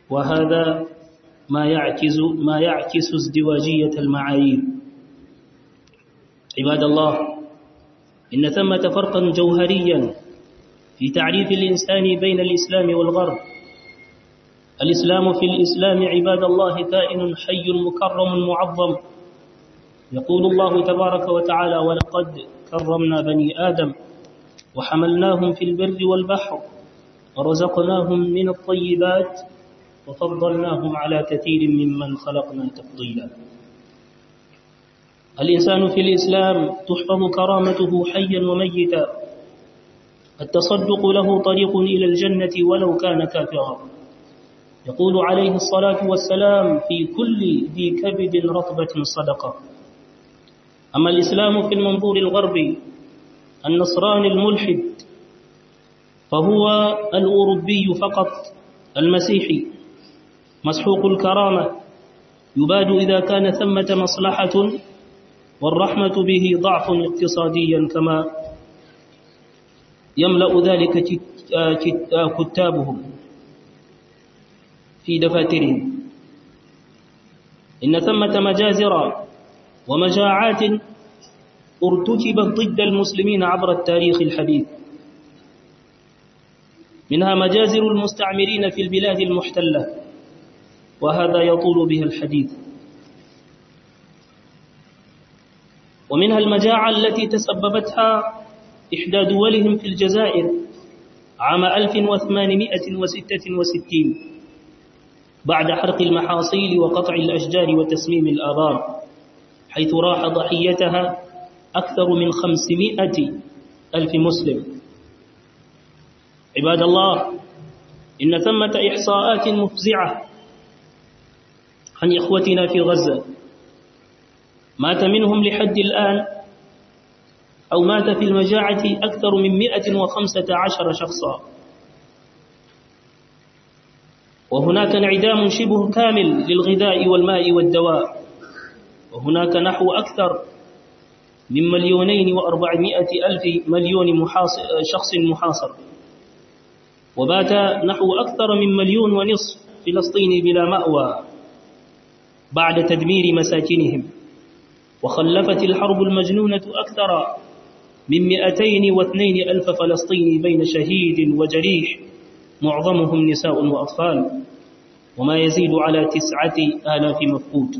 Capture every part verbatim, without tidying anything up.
وهذا ما يعكس ما يعكس ازدواجية المعايير. عباد الله، إن ثمة فرقا جوهريا في تعريف الإنسان بين الإسلام والغرب. الإسلام في الإسلام عباد الله كائن حي مكرم معظم. يقول الله تبارك وتعالى: ولقد كرمنا بني آدم وحملناهم في البر والبحر ورزقناهم من الطيبات وفضلناهم على كثير ممن خلقنا تفضيلا. الإنسان في الإسلام تحفظ كرامته حيا وميتا. التصدق له طريق إلى الجنة ولو كان كافرا. يقول عليه الصلاة والسلام: في كل ذي كبد رطبة صدقة. أما الإسلام في المنظور الغربي، النصراني الملحد فهو الأوروبي فقط المسيحي مسحوق الكرامة، يباد إذا كان ثمة مصلحة، والرحمة به ضعف اقتصاديا كما يملأ ذلك كتابهم في دفاترهم. إن ثمة مجازر ومجاعات ارتكبت ضد المسلمين عبر التاريخ الحديث، منها مجازر المستعمرين في البلاد المحتلة، وهذا يطول به الحديث. ومنها المجاعة التي تسببتها إحدى دولهم في الجزائر عام ألف وثمانمائة وستة وستين بعد حرق المحاصيل وقطع الأشجار وتسميم الآبار، حيث راح ضحيتها أكثر من خمسمائة ألف مسلم. عباد الله، إن ثمة إحصاءات مفزعة عن إخوتنا في غزة، مات منهم لحد الآن أو مات في المجاعة أكثر من مئة وخمسة عشر شخصا، وهناك انعدام شبه كامل للغذاء والماء والدواء، وهناك نحو أكثر من مليونين وأربعمائة ألف مليون محاصر شخص محاصر، وبات نحو أكثر من مليون ونصف فلسطيني بلا مأوى بعد تدمير مساكنهم. وخلفت الحرب المجنونة أكثر من مئتين واثنين ألف فلسطيني بين شهيد وجريح، معظمهم نساء وأطفال، وما يزيد على تسعة آلاف مفقود.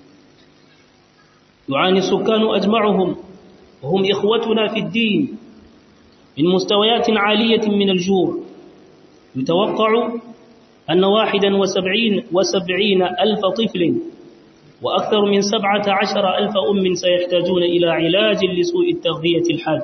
يعاني السكان أجمعهم وهم إخوتنا في الدين من مستويات عالية من الجوع. يتوقع أن واحدا وسبعين, وسبعين ألف طفل وأكثر من سبعة عشر ألف أم سيحتاجون إلى علاج لسوء التغذية الحاد.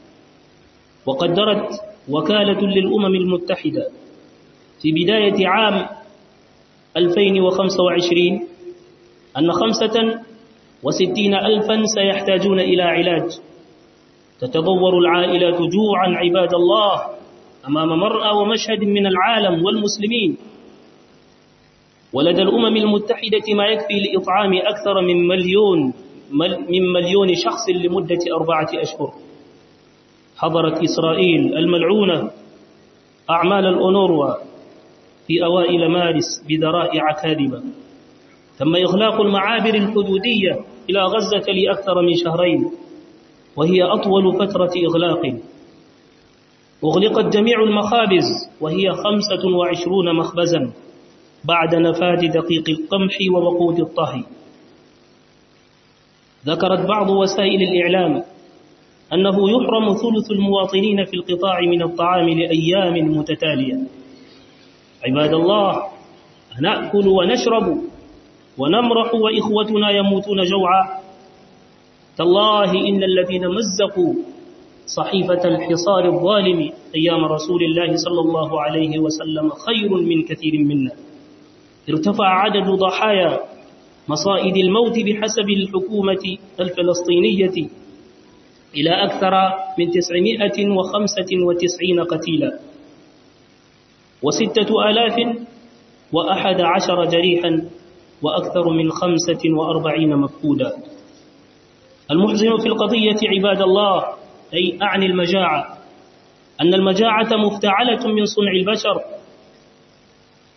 وقدرت وكالة للأمم المتحدة في بداية عام ألفين وخمسة وعشرين أن خمسة وستين ألفا سيحتاجون إلى علاج. تتضور العائلات جوعا عباد الله أمام مرأى ومشهد من العالم والمسلمين، ولدى الأمم المتحدة ما يكفي لإطعام أكثر من مليون من مليون شخص لمدة أربعة أشهر. حضرت إسرائيل الملعونة أعمال الأونروا في أوائل مارس بذرائع كاذبة. تم إغلاق المعابر الحدودية إلى غزة لأكثر من شهرين، وهي أطول فترة إغلاق. أغلقت جميع المخابز وهي خمسة وعشرون مخبزا بعد نفاذ دقيق القمح ووقود الطهي. ذكرت بعض وسائل الإعلام أنه يحرم ثلث المواطنين في القطاع من الطعام لأيام متتالية. عباد الله، نأكل ونشرب ونمرح وإخوتنا يموتون جوعا. تالله إن الذين مزقوا صحيفة الحصار الظالم أيام رسول الله صلى الله عليه وسلم خير من كثير منا. ارتفع عدد ضحايا مصائد الموت بحسب الحكومة الفلسطينية إلى أكثر من تسعمائة وخمسة وتسعين قتيلا وستة آلاف وأحد عشر جريحا وأكثر من خمسة وأربعين مفقودا. المحزن في القضية عباد الله، أي أعني المجاعة، أن المجاعة مفتعلة من صنع البشر.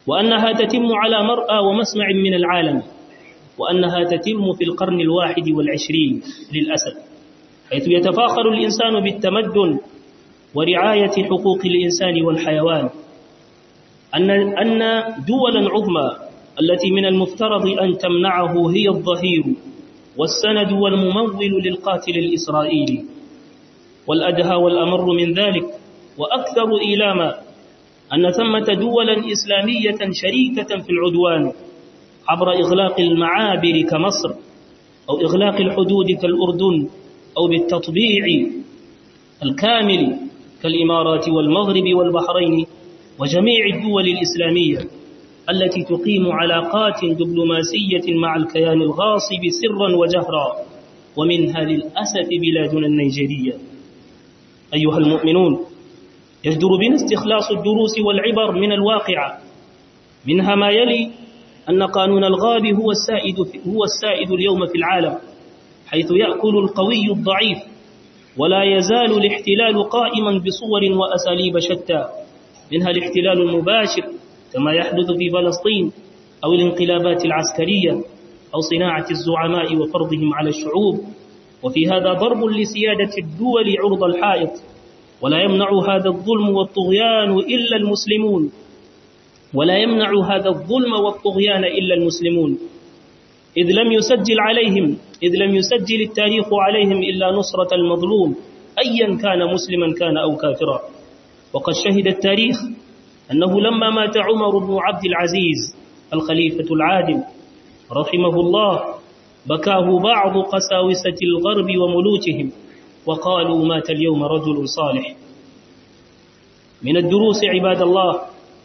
وأنها تتم على مرأى ومسمع من العالم، وأنها تتم في القرن الواحد والعشرين للأسف، حيث يتفاخر الإنسان بالتمدن ورعاية حقوق الإنسان والحيوان. أن أن دولا عظمى التي من المفترض أن تمنعه هي الظهير والسند والممول للقاتل الإسرائيلي. والأدهى والأمر من ذلك وأكثر إيلاما أن ثمة دولا إسلامية شريكة في العدوان عبر إغلاق المعابر كمصر، أو إغلاق الحدود كالأردن، أو بالتطبيع الكامل كالإمارات والمغرب والبحرين وجميع الدول الإسلامية التي تقيم علاقات دبلوماسية مع الكيان الغاصب سرا وجهرا، ومنها للأسف بلادنا النيجيرية. أيها المؤمنون، يجدر بنا استخلاص الدروس والعبر من الواقعة، منها ما يلي: أن قانون الغاب هو السائد, هو السائد اليوم في العالم، حيث يأكل القوي الضعيف، ولا يزال الاحتلال قائما بصور وأساليب شتى، منها الاحتلال المباشر كما يحدث في فلسطين، أو الانقلابات العسكرية، أو صناعة الزعماء وفرضهم على الشعوب. وفي هذا ضرب لسيادة الدول عرض الحائط، ولا يمنع هذا الظلم والطغيان إلا المسلمون ولا يمنع هذا الظلم والطغيان إلا المسلمون إذ لم يسجل عليهم إذ لم يسجل التاريخ عليهم إلا نصرة المظلوم، أيا كان مسلما كان أو كافرا. وقد شهد التاريخ أنه لما مات عمر بن عبد العزيز الخليفة العادل رحمه الله، بكاه بعض قساوسة الغرب وملوكهم، وقالوا: مات اليوم رجل صالح. من الدروس عباد الله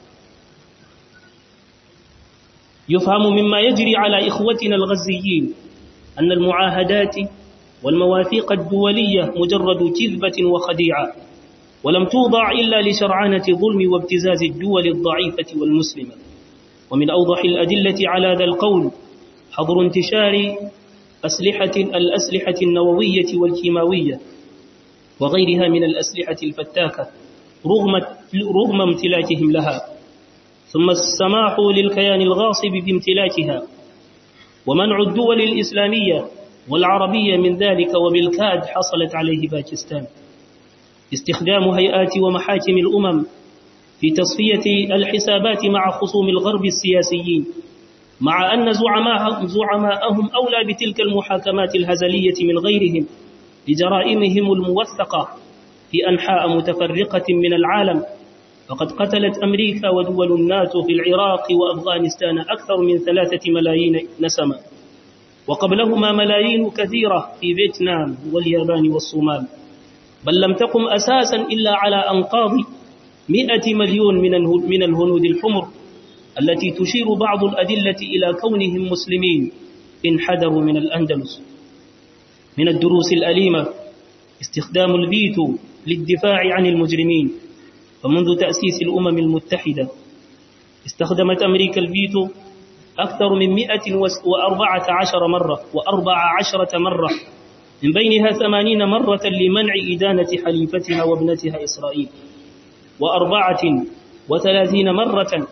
يفهم مما يجري على إخوتنا الغزيين أن المعاهدات والمواثيق الدولية مجرد كذبة وخديعة، ولم توضع إلا لشرعنة ظلم وابتزاز الدول الضعيفة والمسلمة. ومن أوضح الأدلة على ذا القول حظر انتشار أسلحة الأسلحة النووية والكيماوية وغيرها من الأسلحة الفتاكة رغم, رغم امتلاكهم لها، ثم السماح للكيان الغاصب بامتلاكها، ومنع الدول الإسلامية والعربية من ذلك، وبالكاد حصلت عليه باكستان. استخدام هيئات ومحاكم الأمم في تصفية الحسابات مع خصوم الغرب السياسيين، مع أن زعماءهم أولى بتلك المحاكمات الهزلية من غيرهم لجرائمهم الموثقة في أنحاء متفرقة من العالم. فقد قتلت أمريكا ودول الناتو في العراق وأفغانستان أكثر من ثلاثة ملايين نسمة، وقبلهما ملايين كثيرة في فيتنام واليابان والصومال، بل لم تقم أساسا إلا على أنقاض مئة مليون من الهنود الحمر التي تشير بعض الأدلة إلى كونهم مسلمين انحدروا من الأندلس. من الدروس الأليمة استخدام الفيتو للدفاع عن المجرمين، فمنذ تأسيس الأمم المتحدة استخدمت أمريكا الفيتو أكثر من مئة وأربعة عشر مرة وأربع عشرة مرة، من بينها ثمانين مرة لمنع إدانة حليفتها وابنتها إسرائيل، وأربعة وثلاثين مرة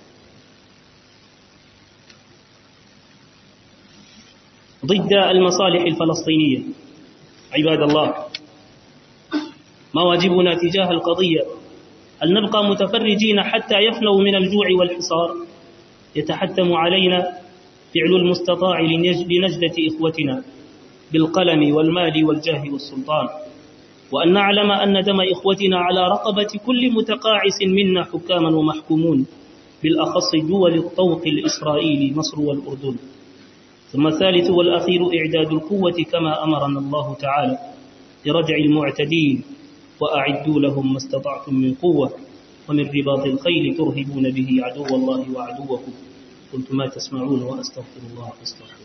ضد المصالح الفلسطينية. عباد الله، ما واجبنا تجاه القضية؟ هل نبقى متفرجين حتى يفنوا من الجوع والحصار؟ يتحتم علينا فعل المستطاع لنجدة إخوتنا بالقلم والمال والجاه والسلطان، وأن نعلم أن دم إخوتنا على رقبة كل متقاعس منا حكاما ومحكومون، بالأخص دول الطوق الإسرائيلي مصر والأردن. ثم الثالث والأخير إعداد القوة كما أمرنا الله تعالى لردع المعتدين، وأعدوا لهم ما استطعتم من قوة ومن رباط الخيل ترهبون به عدو الله وعدوكم. قلت ما تسمعون وأستغفر الله فاستغفروه.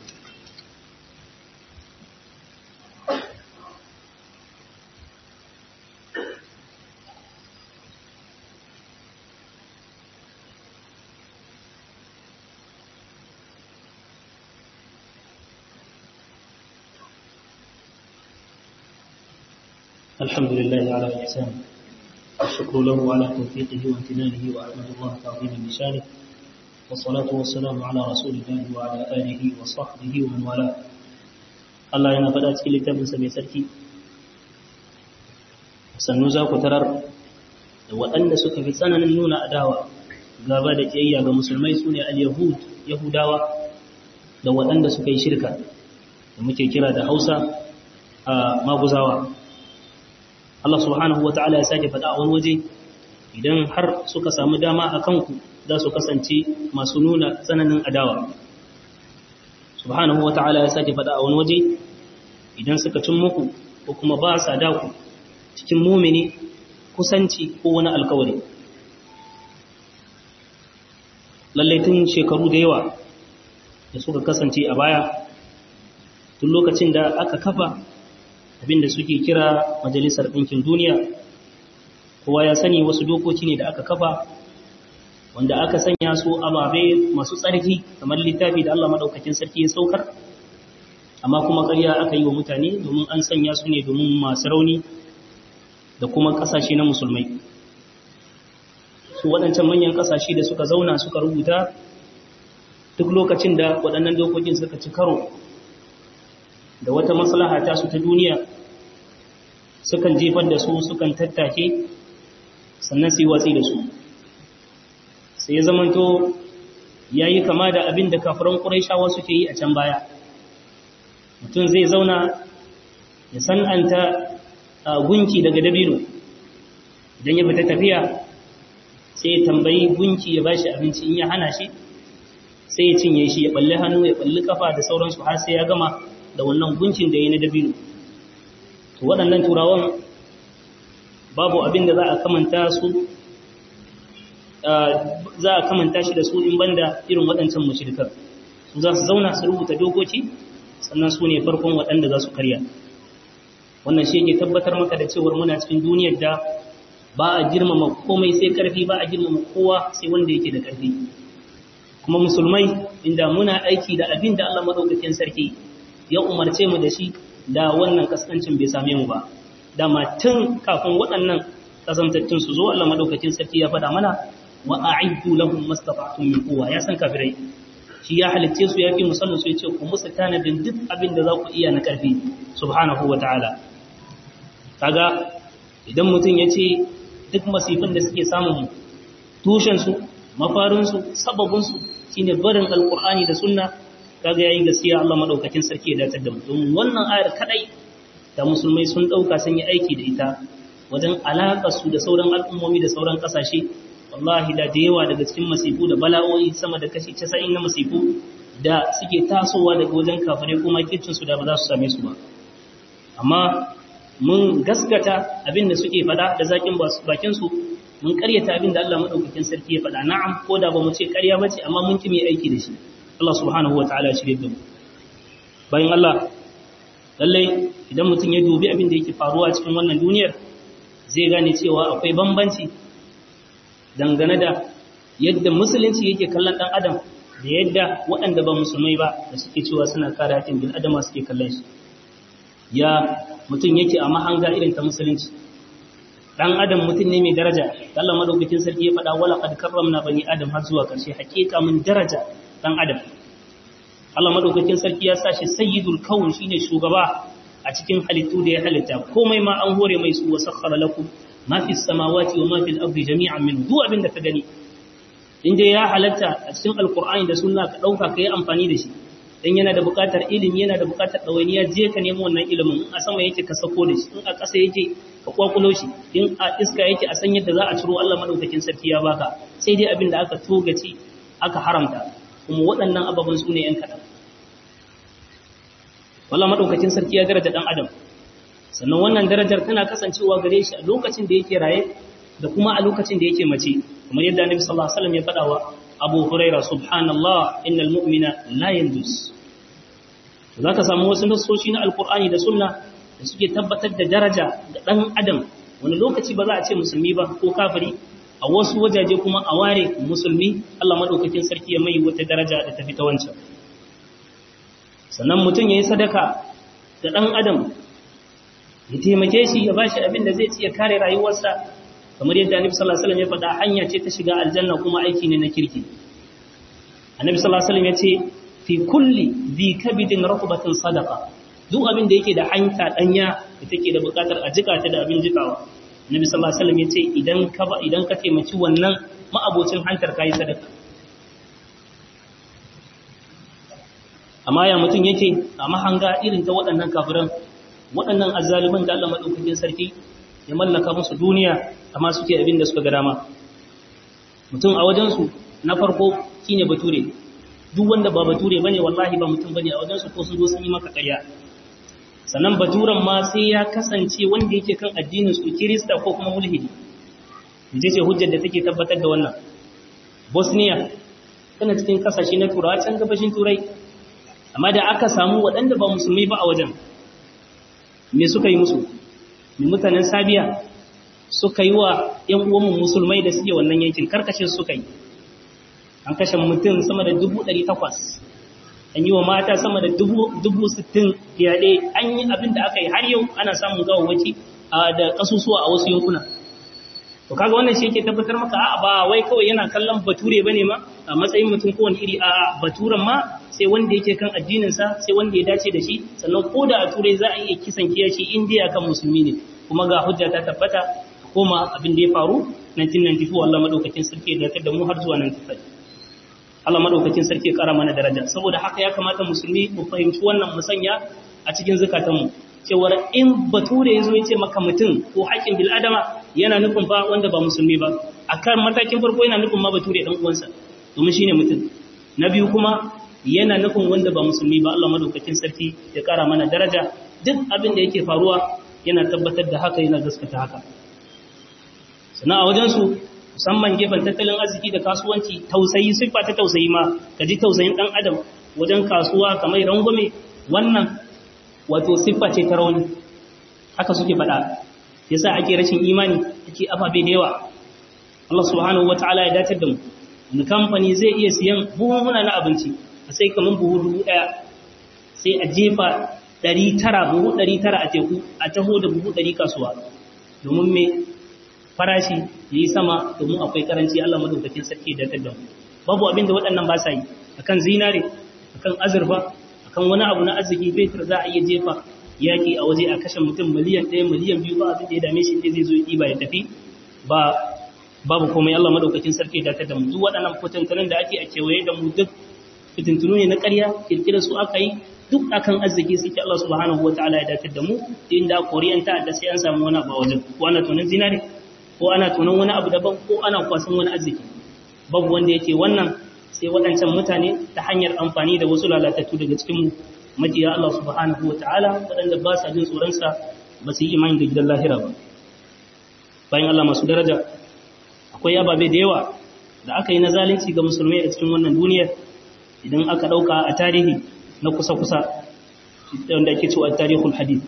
الحمد لله على إحسانه، والشكر له على توفيقه وامتنانه، وأحمد الله تعظيما لشانه، والصلاة والسلام على رسول الله وعلى آله وصحبه ومن والاه. Allah yana faɗa cikin littafinsa mai sarki, sannu za ku tarar da waɗanda suka fi tsananin nuna adawa gaba da ƙiyayya ga musulmai su ne al-yahud yahudawa da waɗanda suka yi shirka da muke kira da hausa a maguzawa. Allah subhanahu wa ta'ala ya sake faɗa a wani waje, idan har suka samu dama a kanku za su kasance masu nuna tsananin adawa. Subhanahu wa ta'ala ya sake faɗa a wani waje, idan suka cin muku ko kuma ba sa daku cikin mumini kusanci ko wani alkawari. Lallai tun shekaru da yawa da suka kasance a baya, tun lokacin da aka kafa abinda suke kira Majalisar Ɗinkin Duniya, kowa ya sani wasu dokoki ne da aka kafa wanda aka sanya su ababe masu tsarki kamar littafi da Allah madaukakin sarki ya saukar, amma kuma ƙarya aka yi wa mutane domin an sanya su ne domin masu rauni da kuma ƙasashe na musulmai. Su waɗancan manyan ƙasashe da suka zauna suka rubuta, duk lokacin da waɗannan dokokin suka ci karo da wata maslaha ta su ta duniya, sukan jefar da su, sukan tattake, sannan su yi watsi da su. Sai ya zamanto ya yi kama da abin da kafiran ƙuraishawa suke yi a can baya. Mutum zai zauna ya san'anta gunki daga dabino, idan ya fita tafiya sai ya tambayi gunki ya bashi abinci, in ya hana shi sai ya cinye shi, ya balli hannu, ya balli kafa da sauransu har sai ya gama da wannan gunkin da ya na dabino. To waɗannan turawan babu abin da za a kamanta su za a kamanta shi da su in banda irin waɗancan mushrikan. Su za su zauna su rubuta dokoki, sannan su ne farkon waɗanda za su karya. Wannan shi yake tabbatar maka da cewar muna cikin duniyar da ba a girmama komai sai ƙarfi, ba a girmama kowa sai wanda yake da ƙarfi. Kuma musulmai, inda muna aiki da abin da Allah madaukakin sarki ya umarce mu da shi, da wannan kaskancin bai same mu ba. Dama tun kafin waɗannan kasantattun su zo, Allah madaukakin sarki ya faɗa mana wa a'iddu lahum mastata'tum min quwwa. Ya san kafirai, shi ya halicce su, ya fi musallu su, ya ce ku musu tanadin duk abin da za ku iya na ƙarfi, subhanahu wa ta'ala. Kaga idan mutum ya ce duk masifin da suke samun tushensu, mafarinsu, sababinsu shine barin alkur'ani da sunna, kaga yayi gaskiya. Allah madaukakin sarki ya datar da mu, domin wannan ayar kadai da musulmai sun dauka sun yi aiki da ita wajen alaka su da sauran al'ummomi da sauran kasashe, wallahi da da yawa daga cikin masifu da bala'o'i sama da kashi casa'in na masifu da suke tasowa daga wajen kafirai kuma kicin su da ba za su same su ba. Amma mun gaskata abin da suke fada da zakin bakin su, mun karyata abin da Allah madaukakin sarki ya fada. Na'am, ko da ba mu ce karya bace, amma mun ki mai aiki da shi. Allah subhanahu wataala ya shirye da mu. Bayan Allah, lalle idan mutum ya dubi abin da yake faruwa cikin wannan duniyar, zai gane cewa akwai bambanci dangane da yadda musulunci yake kallon dan adam da yadda waɗanda ba musulmai ba da suke cewa suna kare haƙƙin bil adama suke kallon shi. Ya mutum yake a mahanga irin ta musulunci, dan adam mutum ne mai daraja. Allah madaukakin sarki ya faɗa wala qad karramna bani adam har zuwa ƙarshe. Hakika mun daraja dan adam. Allah madaukakin sarki ya sa shi sayyidul kawn, shine shugaba a cikin halittu da ya halitta. Komai ma an hore mai su, wa sakhkhara lakum ma fis samawati wa ma fil ardi jami'an min. Duk abin da ka gani in dai ya halatta a cikin alqur'ani da sunna, ka dauka kai amfani da shi. Dan yana da buƙatar ilimi, yana da buƙatar ɗawainiya, je ka nemo wannan ilimin. In a sama yake ka sako da shi, in a ƙasa yake ka kwakulo shi, in a iska yake a san yadda za a ciro. Allah madaukakin sarki ya baka, sai dai abin da aka togaci aka haramta, kuma waɗannan ababen su ne ‘yan kaɗan. Allah madaukakin sarki ya daraja ɗan adam, sannan wannan darajar tana kasancewa gare shi a lokacin da yake raye da kuma a lokacin da yake mace, kamar yadda Annabi sallallahu alaihi wasallam ya faɗa wa Abu Huraira, subhanallah innal mu'mina la yandus. Za ka samu wasu nassoshi na alkur'ani da sunna da suke tabbatar da daraja ga ɗan adam, wani lokaci ba za a ce musulmi ba ko kafiri, a wasu wajaje kuma a ware musulmi. Allah madaukakin sarki ya mai wata daraja da tafi ta wancan. Sannan mutum ya yi sadaka ga ɗan adam, ya taimake shi, ya bashi abin da zai ci ya kare rayuwarsa, kamar yadda Annabi sallallahu alaihi wasallam ya faɗa, hanya ce ta shiga aljanna kuma aiki ne na kirki. annabi sallallahu alaihi wasallam yace fi kulli dhi kabidin ratbatin sadaqa duk abin da yake da hanta danya da take da bukatar a jika ta da abin jikawa annabi sallallahu alaihi wasallam yace idan ka idan ka taimaki wannan ma'abocin hantar kai sadaka amma ya mutun yake a mahanga irin ta waɗannan kafiran waɗannan azzaliman da Allah madaukakin sarki ya mallaka musu duniya amma suke abin da suka ga dama mutum a wajen su na farko shine bature duk wanda ba bature bane wallahi ba mutum bane a wajen su ko sun zo sun yi maka ƙarya sannan baturan ma sai ya kasance wanda yake kan addinin su kirista ko kuma mulhidi je ce hujjar da take tabbatar da wannan Bosnia tana cikin kasashe na turawa can gabashin turai amma da aka samu waɗanda ba musulmi ba a wajen me suka yi musu me mutanen Sabiya suka yi wa ƴan uwan musulmai da suke wannan yankin karkashin suka yi an kashe mutum sama da dubu ɗari takwas an yi wa mata sama da dubu sittin yaɗe an yi abin da aka yi har yau ana samun gawawaki da ƙasusuwa a wasu yankuna to kaga wannan shi yake tabbatar maka a'a ba wai kawai yana kallon bature bane ma a matsayin mutum ko wani iri a baturen ma sai wanda yake kan addinin sa sai wanda ya dace da shi sannan ko da a turai za a iya kisan kiyashi in dai akan musulmi ne kuma ga hujja ta tabbata koma abin da ya faru nineteen ninety-four Allah madaukakin sarki ya da mu har zuwa ninety-five Allah madaukakin sarki ya kara mana daraja saboda haka ya kamata musulmi mu fahimci wannan musanya a cikin zakatanmu cewar in bature yazo ya ce maka mutum ko haƙin bil adama yana nufin ba wanda ba musulmi ba akan matakin farko yana nufin ma bature dan uwansa domin shine mutum na biyu kuma yana nufin wanda ba musulmi ba Allah madaukakin sarki ya kara mana daraja duk abin da yake faruwa yana tabbatar da haka yana gaskata haka sana a wajen su musamman gefen tattalin arziki da kasuwanci tausayi siffa ta tausayi ma kaji tausayin dan adam wajen kasuwa kamar rangwame wannan wato siffa ce ta rauni haka suke faɗa yasa ake rashin imani ake ababe da yawa Allah subhanahu wataala ya dace da mu wani kamfani zai iya siyan buhunhuna na abinci a sai kaman buhu dubu ɗaya sai a jefa ɗari tara buhu ɗari tara a teku a taho da buhu ɗari kasuwa domin me farashi ya yi sama domin akwai karanci Allah madaukakin sarki da ta damu babu abin da waɗannan ba sa yi akan zinare akan azurfa akan wani abu na arziki fetur za a iya jefa yaƙi a waje a kashe mutum miliyan ɗaya miliyan biyu ba abin da ya dame shi ne zai zo ya ba ya tafi ba babu komai Allah madaukakin sarki da ta damu duk waɗannan fitintunan da ake a kewaye da mu duk fitintunu ne na ƙarya kirkirar su aka yi duk akan arziki suke Allah subhanahu wataala ya dace da mu inda koriyanta da sai an samu wani abu a wajen ko ana tunan zinare ko ana tunan wani abu daban ko ana kwasan wani arziki babu wanda yake wannan sai waɗancan mutane ta hanyar amfani da wasu lalatattu daga cikin majiya Allah subhanahu wataala waɗanda ba sa jin tsoronsa ba su yi imani da gidan lahira ba bayan Allah masu daraja akwai ababe da yawa da aka yi na zalunci ga musulmai a cikin wannan duniyar idan aka ɗauka a tarihi na kusa-kusa wanda ake cewa tarihul hadith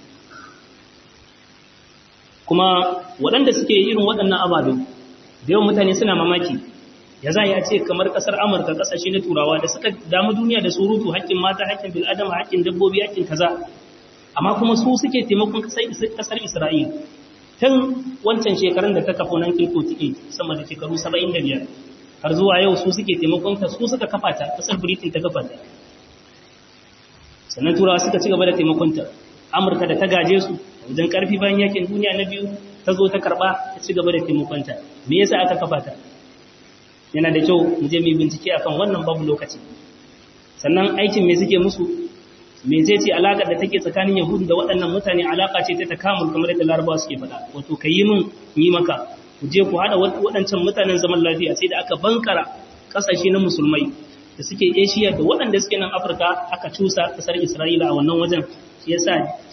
kuma waɗanda suke irin waɗannan ababe da yawan mutane suna mamaki ya za a ce kamar ƙasar amurka ƙasashe na turawa da suka damu duniya da surutu haƙƙin mata haƙƙin bil'adama haƙƙin dabbobi haƙƙin kaza amma kuma su suke taimakon ƙasar isra'ila tun wancan shekarun da ta kafa nineteen forty-eight sama da shekaru saba'in da biyar har zuwa yau su suke taimakon ta su suka kafa ta ƙasar britain ta kafa ta sannan turawa suka ci gaba da taimakon ta amurka da ta gaje su wajen ƙarfi bayan yakin duniya na biyu ta zo ta karɓa ta ci gaba da taimakon ta me yasa aka kafa ta yana da kyau mu je mu bincike akan wannan babu lokaci sannan aikin me suke musu me zai ce alaƙar da take tsakanin yahudu da waɗannan mutane alaƙa ce ta takamul kamar yadda larabawa suke faɗa wato ka yi min yi maka ku je ku haɗa waɗancan mutanen zaman lafiya sai da aka bankara ƙasashe na musulmai da suke asia da waɗanda suke nan afirka aka cusa ƙasar isra'ila a wannan wajen shi yasa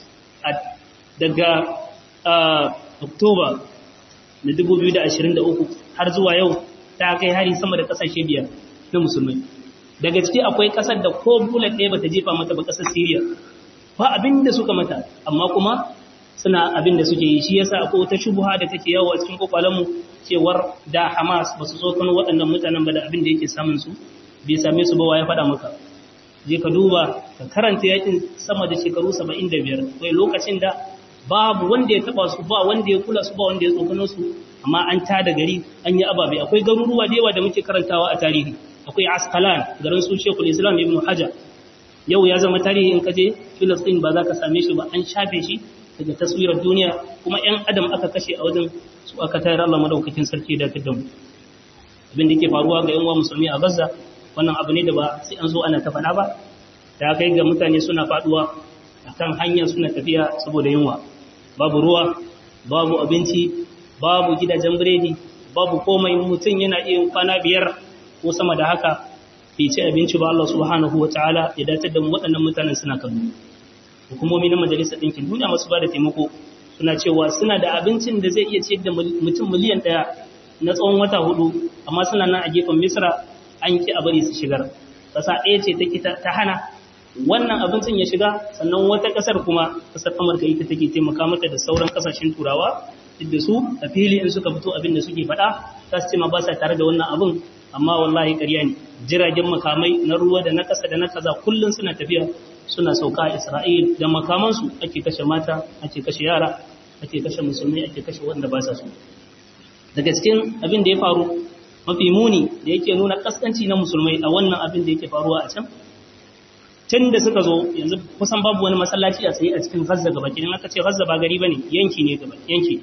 daga oktoba na dubu biyu da ashirin da uku har zuwa yau ta kai hari sama da ƙasashe biyar na musulmai daga ciki akwai ƙasar da ko bulat ɗaya bata jefa mata ba ƙasar Syria ba abin da suka mata amma kuma suna abin da suke yi shi yasa akwai wata shubuha da take yawo a cikin kokalanmu cewar da Hamas ba su so kano waɗannan mutanen ba da abin da yake samun su bai same su ba wa ya faɗa maka je ka duba ka karanta yakin sama da shekaru saba'in da biyar kai lokacin da babu wanda ya taba su ba wanda ya kula su ba wanda ya tsokano su amma an tada gari an yi ababe akwai garuruwa da yawa da muke karantawa a tarihi akwai Asqalan garin su Sheikhul Islam Ibn Hajar yau ya zama tarihi in kaje Filistin ba za ka same shi ba an shafe shi daga taswirar duniya kuma ƴan adam aka kashe a wajen su aka tayar Allah madaukakin sarki da kaddamu abin da yake faruwa ga ƴan uwa musulmi a Gaza wannan abu ne da ba sai an zo ana ta faɗa ba da kai ga mutane suna faduwa akan hanya suna tafiya saboda yunwa babu ruwa babu abinci babu gidajen biredi babu komai mutum yana iya kwana biyar ko sama da haka bai ci abinci ba Allah subhanahu wataala ya dace da mu waɗannan mutanen suna kallo hukumomi na majalisar ɗinkin duniya masu ba da taimako suna cewa suna da abincin da zai iya ciyar da mutum miliyan ɗaya na tsawon wata hudu amma suna nan a gefen Misra an ki a bari su shigar ƙasa ɗaya ce ta hana wannan abincin ya shiga sannan wata ƙasar kuma ƙasar Amurka ita take taimaka mata da sauran ƙasashen Turawa duk da su a fili in suka fito abin da suke faɗa za su ce ma ba sa tare da wannan abin amma wallahi ƙarya ne jiragen makamai na ruwa da na ƙasa da na kaza kullum suna tafiya suna sauka a Isra'il da makamansu ake kashe mata ake kashe yara ake kashe musulmai ake kashe wanda ba sa so daga cikin abin da ya faru mafi muni da yake nuna kaskanci na musulmai a wannan abin da yake faruwa a can tun da suka zo yanzu kusan babu wani masallaci a tsaye a cikin Gaza gaba kidan aka ce Gaza ba gari bane yanki ne gaba yanki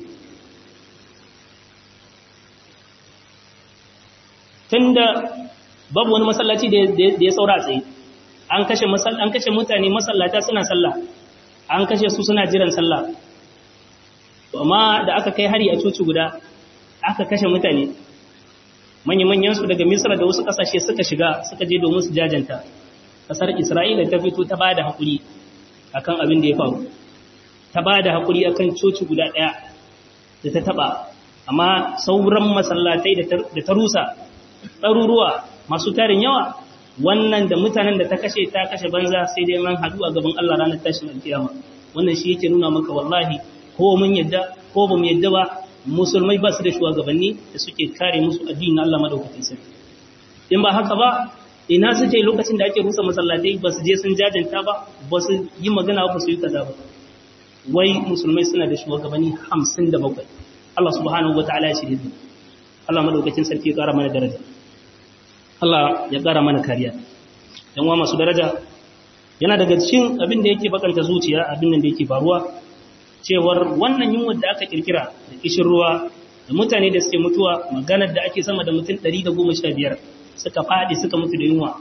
tun da babu wani masallaci da ya saura a tsaye an kashe an kashe mutane masallata suna sallah an kashe su suna jiran sallah amma da aka kai hari a coci guda aka kashe mutane manya-manyan su daga Misra da wasu kasashe suka shiga suka je domin su jajanta kasar Isra'ila ta fito ta bada hakuri akan abin da ya faru ta bada hakuri akan coci guda daya da ta taba amma sauran masallatai da ta rusa ɗaruruwa masu tarin yawa wannan da mutanen da ta kashe ta kashe banza sai dai man haɗu a gaban Allah ranar tashin alkiyama wannan shi yake nuna maka wallahi ko mun yadda ko ba mu yadda ba musulmai ba su da shugabanni da suke kare musu addinin Allah madaukakin sarki in ba haka ba ina suke lokacin da ake rusa masallatai ba su je sun jajanta ba ba su yi magana ba su yi kaza ba wai musulmai suna da shugabanni hamsin da bakwai Allah subhanahu wataala ya shirye su Allah madaukakin sarki ya kara mana daraja Allah ya kara mana kariya dan uwa masu daraja yana daga cikin abin da yake bakanta zuciya abin nan da yake faruwa cewar wannan yunwar da aka kirkira da kishin ruwa da mutane da suke mutuwa maganar da ake sama da mutum ɗari da goma sha biyar suka faɗi suka mutu da yunwa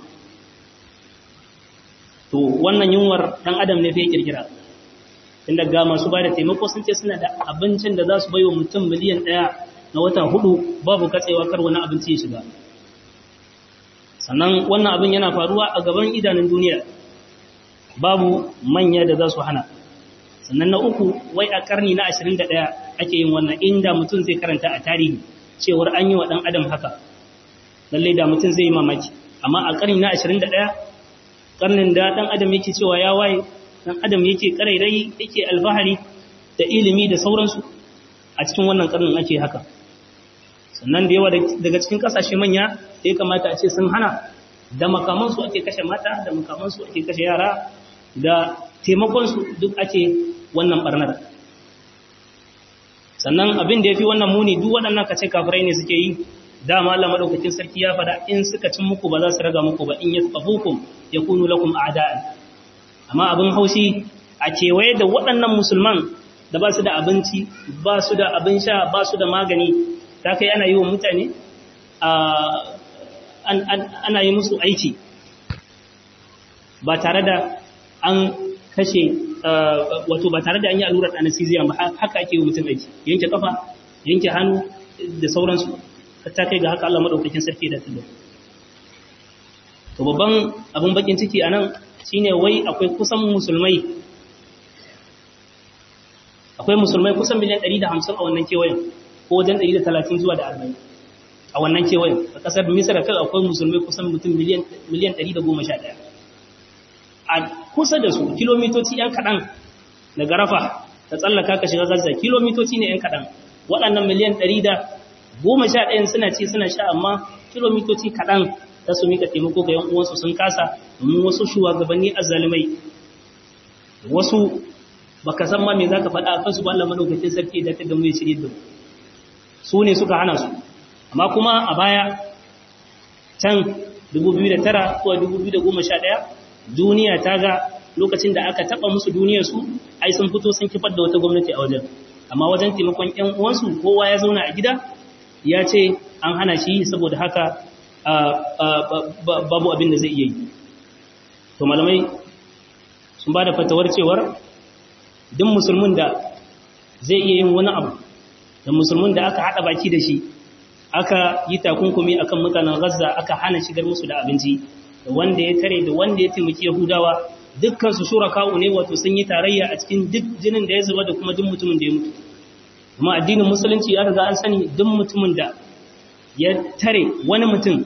to wannan yunwar dan adam ne fa ya kirkira inda ga masu ba da taimako sun ce suna da abincin da za su bai wa mutum miliyan ɗaya na wata hudu babu katsewa kar wani abinci ya shiga sannan wannan abin yana faruwa a gaban idanun duniya babu manya da za su hana sannan na uku wai a karni na ashirin da ɗaya ake yin wannan inda mutum zai karanta a tarihi cewar an yi wa ɗan adam haka lallai da mutum zai yi mamaki amma a karni na ashirin da ɗaya karnin da ɗan adam yake cewa ya waye ɗan adam yake karairai yake albahari da ilimi da sauransu a cikin wannan karnin ake haka sannan da yawa daga cikin kasashe manya da ya kamata a ce sun hana da makamansu ake kashe mata da makamansu ake kashe yara da taimakonsu duk ake wannan barnar sannan abin da ya fi wannan muni duk waɗannan kace kafirai ne suke yi dama Allah madaukakin sarki ya faɗa in suka cin muku ba za su raga muku ba in yasfahukum yakunu lakum a'da'an amma abin haushi a kewaye da waɗannan musulman da ba su da abinci ba su da abin sha ba su da magani ta kai ana yi wa mutane ana yi musu aiki ba tare da an kashe wato ba tare da an yi allurar anesthesia ba haka ake yi mutum aiki yanke kafa yanke hannu da sauransu ta kai ga haka Allah madaukakin sarki da tillo to babban abin bakin ciki anan shine wai akwai kusan musulmai akwai musulmai kusan miliyan ɗari da hamsin a wannan kewayen ko wajen ɗari da talatin zuwa da arba'in a wannan kewayen a ƙasar misira kai akwai musulmai kusan mutum miliyan ɗari da goma sha ɗaya a kusa da su kilomitoci ‘yan kaɗan daga rafa ta tsallaka ka shiga gaza kilomitoci ne ‘yan kaɗan waɗannan miliyan ɗari da goma sha ɗayan suna ce suna sha amma kilomitoci kaɗan ta su mika taimako ga ‘yan uwansu sun kasa domin wasu shugabanni azzalumai wasu baka san ma me zaka faɗa a kansu ba Allah madaukakin sarki da ta da mu ya shirye da mu su ne suka hana su amma kuma a baya can dubu biyu da tara zuwa dubu biyu da goma sha ɗaya duniya ta ga lokacin da aka taɓa musu duniyarsu ai sun fito sun kifar da wata gwamnati a wajen amma wajen taimakon ƴan uwansu kowa ya zauna a gida ya ce an hana shi saboda haka babu abin da zai iya yi. To malamai sun ba da fatawar cewar duk musulmin da zai iya yin wani abu da musulmin da aka haɗa baki da shi aka yi takunkumi akan mutanen Gaza aka hana shigar musu da abinci da wanda ya tare da wanda ya taimaki Yahudawa dukkan su shuraka'u ne wato sun yi tarayya a cikin duk jinin da ya zuba da kuma duk mutumin da ya mutu. Kuma addinin musulunci ya riga an sani duk mutumin da ya tare wani mutum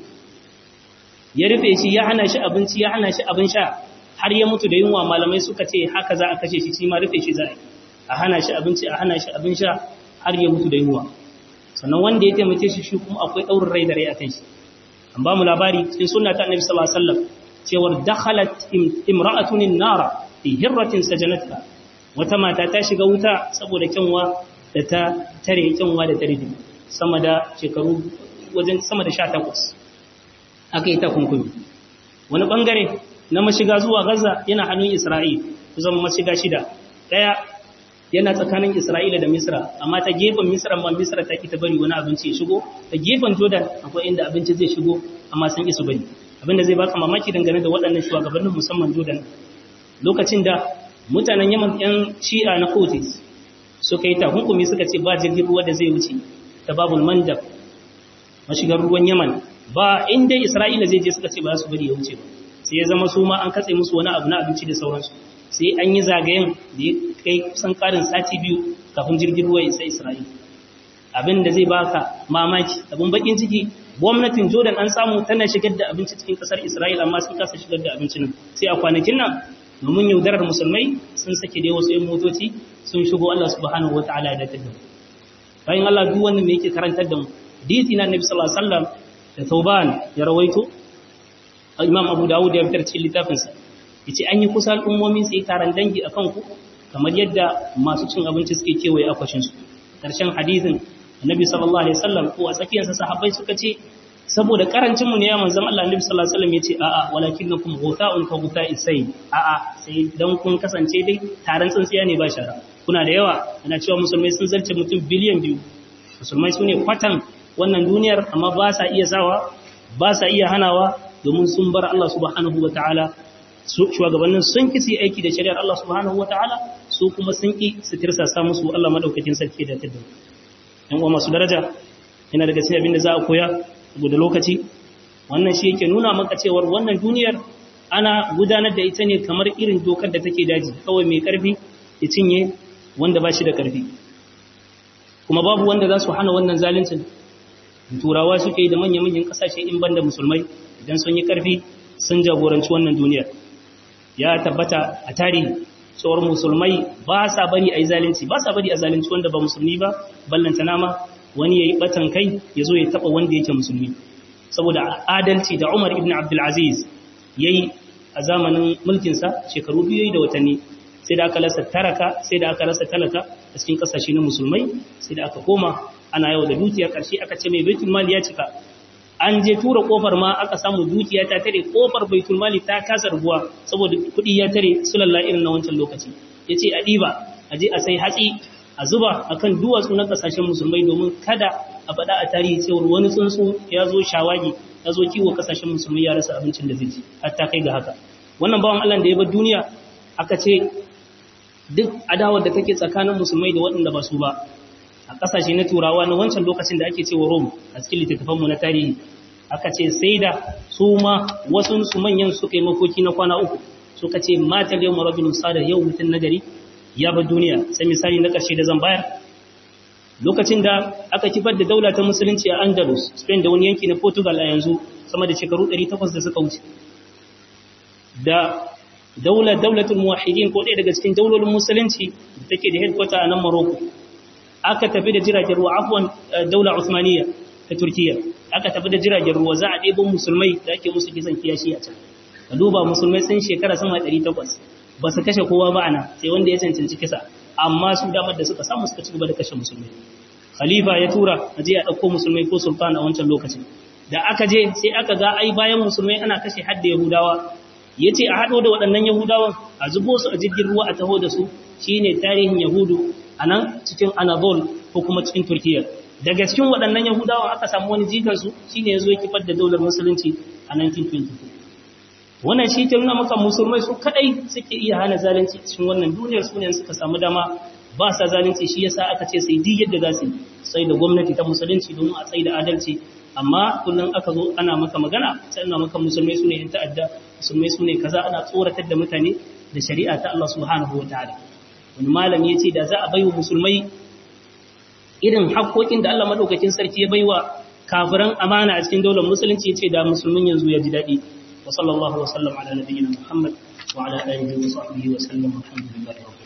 ya rufe shi ya hana shi abinci ya hana shi abin sha har ya mutu da yunwa malamai suka ce haka za a kashe shi shi ma rufe shi za a hana shi abinci a hana shi abin sha har ya mutu da yunwa. Sannan wanda ya taimake shi shi kuma akwai ɗaurin rai da rai a kan shi. An ba mu labari cikin sunna ta Annabi sallallahu alaihi wasallam cewar dakhalat imra'atun an-nara fi hirratin sajanatka, wata mata ta shiga wuta saboda kyanwa da ta tare kyanwa da tare sama da shekaru wajen sama da sha takwas aka yi ta kunkumi. Wani bangare na mashiga zuwa Gaza yana hannun Isra'il kusan mashiga shida, daya yana tsakanin Isra'ila da Misra, amma ta gefen Misra ma Misra ta ki ta bari wani abinci ya shigo, ta gefen Jordan akwai inda abinci zai shigo amma sun isu bari. Abinda zai baka mamaki dangane da waɗannan shugabannin musamman Jordan lokacin da mutanen Yaman ƴan Shi'a na Houthis suka yi takunkumi suka ce ba jirgin ruwa da zai wuce ta Babul Mandab mashigar ruwan Yaman ba inda Isra'ila zai je suka ce ba su bari ya wuce ba, sai ya zama su ma an katse musu wani abu na abinci da sauransu, sai an yi zagayen da ya kai kusan karin sati biyu kafin jirgin ruwa ya isa Isra'ila. Abin da zai baka mamaki abin bakin ciki gwamnatin Jordan an samu tana shigar da abinci cikin kasar Isra'ila amma sun kasa shigar da abincin nan sai a kwanakin nan domin yaudarar musulmai sun sake da wasu ƴan motoci sun shigo Allah subhanahu wataala ya dace da mu. Bayan Allah duk wannan me yake karantar da mu hadisi na Nabi sallallahu alaihi wasallam da Tauban ya rawaito Imam Abu Dawud ya fitar cikin littafinsa yace an yi kusan ummomin sai taron dangi akan ku kamar yadda masu cin abinci suke kewaye akwashin su. Karshen hadisin Annabi sallallahu alaihi wasallam ko a tsakiyar sa sahabbai suka ce saboda karancin mu ne ya manzon Allah Annabi sallallahu alaihi wasallam yace a'a walakinnakum ghutha'un ka ghutha'is sayl, a'a sai dan kun kasance dai taron tsintsiya ne ba shara, kuna da yawa. Ana cewa musulmai sun zarce mutum biliyan biyu, musulmai sune kwatan wannan duniyar amma ba sa iya sawa ba sa iya hanawa domin sun bar Allah subhanahu wataala. Shugabannin sun ki su aiki da shari'ar Allah subhanahu wataala, su kuma sun ki su tirsasa musu Allah madaukakin sarki da tadda. Yan uwa masu daraja, yana daga cikin abin da za a koya saboda lokaci, wannan shi yake nuna maka cewar wannan duniyar ana gudanar da ita ne kamar irin dokar da take daji, kawai mai karfi ya cinye wanda ba shi da karfi. Kuma babu wanda za su hana wannan zaluncin. Turawa suke yi da manya-manyan kasashe in banda musulmai idan sun yi karfi sun jagoranci wannan duniyar. Ya tabbata a tarihi cewar musulmai ba sa bari a yi zalunci, ba sa bari a zalunci wanda ba musulmi ba, ballanta nama wani ya yi batan kai ya zo ya taɓa wanda yake musulmi. Saboda adalci da Umar ibn Abdulaziz ya yi a zamanin mulkinsa shekaru biyu da watanni, sai da aka rasa taraka sai da aka rasa talaka a cikin ƙasashe na musulmai, sai da aka koma ana yau da dukiya. Ƙarshe aka ce mai baitul mali ya cika, an je tura kofar ma aka samu dukiya ta tare kofar baitul mali ta kasa rubuwa saboda kudi ya tare sulalla irin na wancan lokaci. Yace a diba a je a sai hatsi a zuba akan duwatsu na kasashen musulmai domin kada a faɗa a tarihi cewa wani tsuntsu ya zo shawagi ya zo kiwo kasashen musulmai ya rasa abincin da zai ci, hatta kai ga haka. Wannan bawan Allah da ya bar duniya aka ce duk adawar da take tsakanin musulmai da waɗanda ba su ba a kasashe na turawa na wancan lokacin da ake cewa Rome a cikin littattafanmu na tarihi, aka ce sai da su ma wasu su manyan suka yi makoki na kwana uku suka ce matal yau marabin sada yau mutum na gari ya bar duniya. Sai misali na ƙarshe da zan bayar, lokacin da aka kifar da daula ta musulunci a Andalus, Spain da wani yanki na Portugal a yanzu sama da shekaru ɗari takwas da suka wuce, da daular daulatul muwahhidin ko ɗaya daga cikin daulolin musulunci da take da headquarter a nan Morocco, aka tafi da jiragen ruwa afwan daula Uthmaniyya ta Turkiya, aka tafi da jiragen ruwa za a ɗebo musulmai da ake musu kisan kiyashi a can. Ka duba musulmai sun shekara sama ɗari takwas ba su kashe kowa ba ana sai wanda ya cancanci kisa, amma su damar da suka samu suka ci gaba da kashe musulmai. Khalifa ya tura a je a ɗauko musulmai ko sultan a wancan lokacin, da aka je sai aka ga ai bayan musulmai ana kashe hadda yahudawa yace a hado da waɗannan yahudawan a zubo su a jirgin ruwa a taho da su shine tarihin yahudu anan cikin Anadolu ko kuma cikin Turkiya daga cikin waɗannan yahudawan aka samu wani jikan su shine yazo ya kifar da daular musulunci a nineteen twenty-two wannan shi ke nuna maka musulmai su kadai suke iya hana zalunci cikin wannan duniyar su ne suka samu dama ba sa zalunci shi yasa aka ce sai duk yadda za su sai da gwamnati ta musulunci domin a tsaida adalci amma kullum aka zo ana maka magana sai ana maka musulmai su ne yan ta'adda musulmai su ne kaza ana tsoratar da mutane da shari'a ta Allah subhanahu wataala wani malami yace da za a baiwa musulmai irin haƙoƙin da Allah madaukakin sarki ya baiwa kafiran amana a cikin daular musulunci yace da musulmin yanzu ya ji dadi wa sallallahu wa sallam ala nabiyyina Muhammad wa ala alihi wa sahbihi wa sallam alhamdulillah